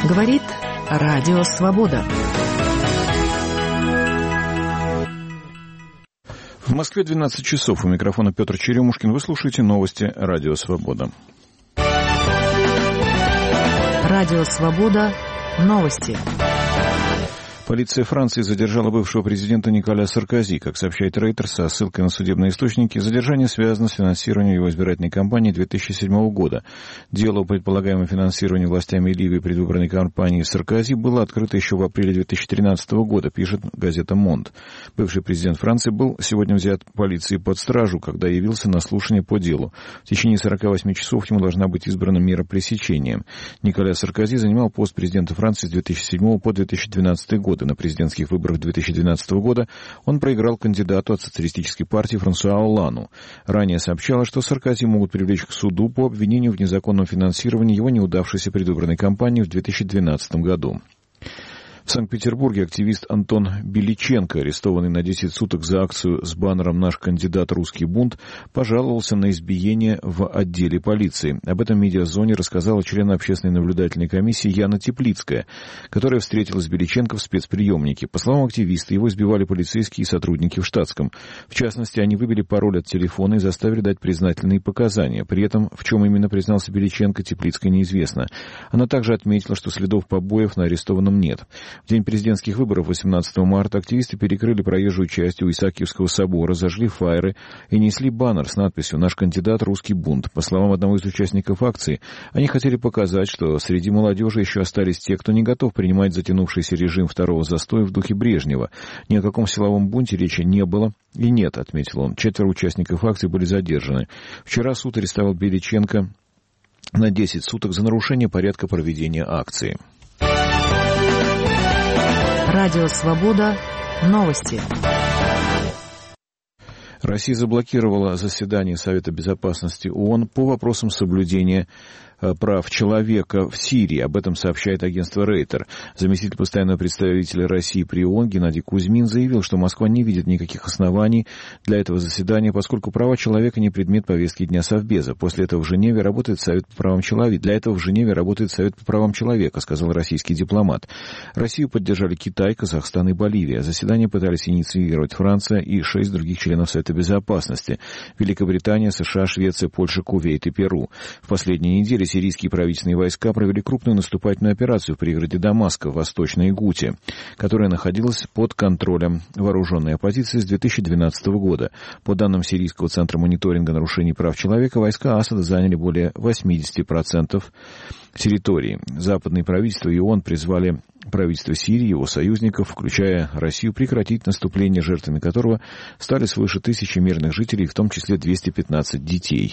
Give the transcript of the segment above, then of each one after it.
Говорит Радио Свобода. В Москве 12 часов. У микрофона Петр Черемушкин. Вы слушаете новости Радио Свобода. Радио Свобода. Новости. Полиция Франции задержала бывшего президента Николя Саркози. Как сообщает Reuters, со ссылкой на судебные источники, задержание связано с финансированием его избирательной кампании 2007 года. Дело о предполагаемом финансировании властями Ливии предвыборной кампании Саркози было открыто еще в апреле 2013 года, пишет газета «Монд». Бывший президент Франции был сегодня взят полицией под стражу, когда явился на слушание по делу. В течение 48 часов ему должна быть избрана мера пресечения. Николя Саркози занимал пост президента Франции с 2007 по 2012 год. На президентских выборах 2012 года он проиграл кандидату от социалистической партии Франсуа Олланду. Ранее сообщалось, что Саркози могут привлечь к суду по обвинению в незаконном финансировании его неудавшейся предвыборной кампании в 2012 году. В Санкт-Петербурге активист Антон Беличенко, арестованный на 10 суток за акцию с баннером «Наш кандидат. Русский бунт», пожаловался на избиение в отделе полиции. Об этом медиазоне рассказала член общественной наблюдательной комиссии Яна Теплицкая, которая встретилась с Беличенко в спецприемнике. По словам активиста, его избивали полицейские и сотрудники в штатском. В частности, они выбили пароль от телефона и заставили дать признательные показания. При этом, в чем именно признался Беличенко, Теплицкой неизвестно. Она также отметила, что следов побоев на арестованном нет. В день президентских выборов 18 марта активисты перекрыли проезжую часть у Исаакиевского собора, зажгли фаеры и несли баннер с надписью «Наш кандидат. Русский бунт». По словам одного из участников акции, они хотели показать, что среди молодежи еще остались те, кто не готов принимать затянувшийся режим второго застоя в духе Брежнева. Ни о каком силовом бунте речи не было и нет, отметил он. 4 участников акции были задержаны. Вчера суд арестовал Беличенко на 10 суток за нарушение порядка проведения акции. Радио Свобода. Новости. Россия заблокировала заседание Совета Безопасности ООН по вопросам соблюдения прав человека в Сирии. Об этом сообщает агентство Рейтер. Заместитель постоянного представителя России при ООН Геннадий Кузьмин заявил, что Москва не видит никаких оснований для этого заседания, поскольку права человека не предмет повестки дня Совбеза. После этого в Женеве работает Совет по правам человека. Для этого в Женеве работает Совет по правам человека, сказал российский дипломат. Россию поддержали Китай, Казахстан и Боливия. Заседание пытались инициировать Франция и 6 других членов Совета Безопасности: Великобритания, США, Швеция, Польша, Кувейт и Перу. В последние недели сирийские правительственные войска провели крупную наступательную операцию в пригороде Дамаска в Восточной Гуте, которая находилась под контролем вооруженной оппозиции с 2012 года. По данным Сирийского центра мониторинга нарушений прав человека, войска Асада заняли более 80% территории. Западные правительства и ООН призвали правительство Сирии и его союзников, включая Россию, прекратить наступление, жертвами которого стали свыше 1000 мирных жителей, в том числе 215 детей.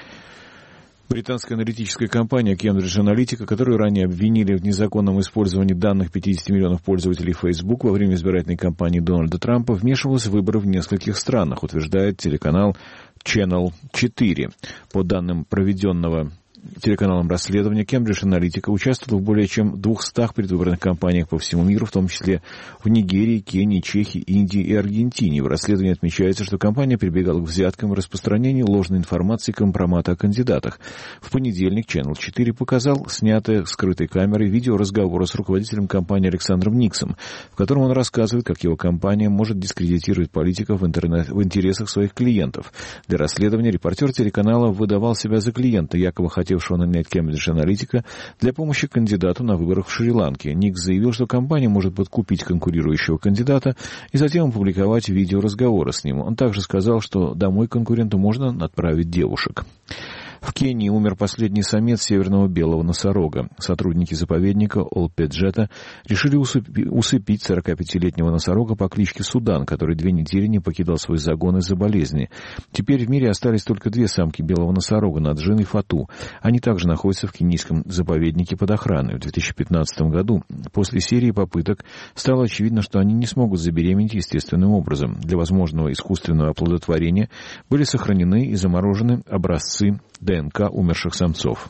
Британская аналитическая компания Cambridge Analytica, которую ранее обвинили в незаконном использовании данных 50 миллионов пользователей Facebook во время избирательной кампании Дональда Трампа, вмешивалась в выборы в нескольких странах, утверждает телеканал Channel 4. По данным проведенного телеканалом расследования, Cambridge Analytica участвовала в более чем 200 предвыборных кампаниях по всему миру, в том числе в Нигерии, Кении, Чехии, Индии и Аргентине. В расследовании отмечается, что компания прибегала к взяткам и распространению ложной информации и компромата о кандидатах. В понедельник Channel 4 показал снятое скрытой камерой видео разговора с руководителем компании Александром Никсом, в котором он рассказывает, как его компания может дискредитировать политиков в интересах своих клиентов. Для расследования репортер телеканала выдавал себя за клиента, якобы хотевшего нанять Cambridge Analytica для помощи кандидату на выборах в Шри-Ланке. Никс заявил, что компания может подкупить конкурирующего кандидата и затем опубликовать видео разговора с ним. Он также сказал, что домой конкуренту можно отправить девушек. В Кении умер последний самец северного белого носорога. Сотрудники заповедника Олпеджета решили усыпить 45-летнего носорога по кличке Судан, который 2 недели не покидал свой загон из-за болезни. Теперь в мире остались только 2 самки белого носорога, Наджин и Фату. Они также находятся в кенийском заповеднике под охраной. В 2015 году, после серии попыток, стало очевидно, что они не смогут забеременеть естественным образом. Для возможного искусственного оплодотворения были сохранены и заморожены образцы ДНК умерших самцов.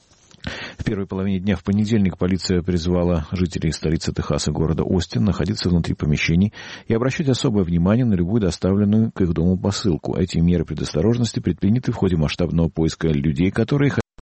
В первой половине дня в понедельник полиция призвала жителей столицы Техаса, города Остин, находиться внутри помещений и обращать особое внимание на любую доставленную к их дому посылку. Эти меры предосторожности предприняты в ходе масштабного поиска людей, которые